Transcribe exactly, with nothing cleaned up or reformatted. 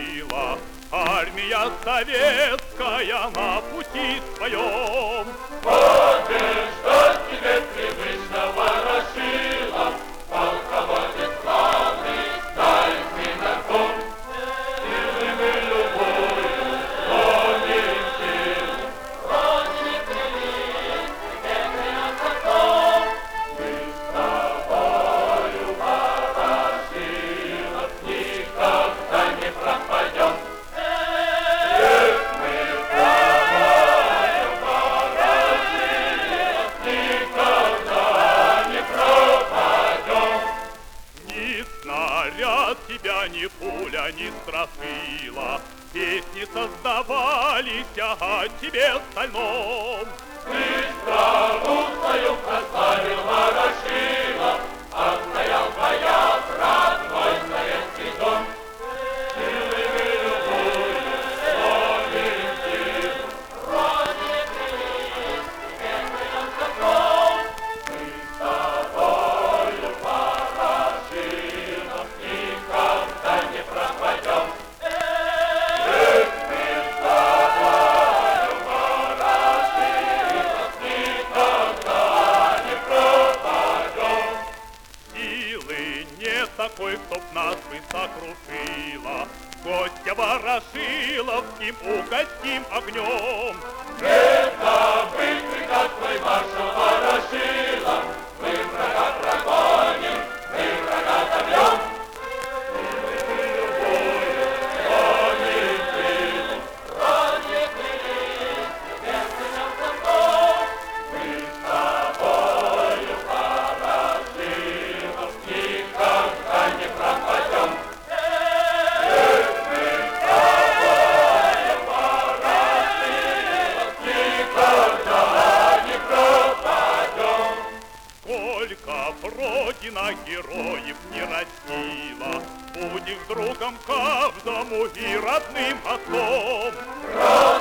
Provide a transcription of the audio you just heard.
ворошила, армия советская на пути своем. Побеждать тебе привычно, ворошила, полководец славный, дай знаком. Силы любую, славим силу, Родине привет, тебе отцом. Мы с тобою, ворошила, никогда не пропадем. Эх, мы с тобою, ворошила, никогда не пропадем. Ни снаряд тебя, ни пуля не страшила, песни создавались о тебе стальном. Ты страну свою прославил, ворошила, отстоял твоя родной советский дом. Силы мы любую, славим силу, Родине привет, тебе отцом. Мы с тобою, ворошила, никогда не пропадем. Эх, мы с тобою, ворошила, никогда не пропадем. Силы нет такой, чтоб нас бы сокрушила, гостя ворошиловским угостим огнем. Это быстрый, как твой маршал, ворошила, мы врага прогоним, мы врага добьем. Силы мы любую, славим силу, Родине привет, тебе отцом. Мы с тобою, ворошила, никогда не пропадем. Эх, мы с тобою, ворошила, никогда не пропадем. Сколько б Родина героев не растила, будешь другом каждому и родным отцом. Родина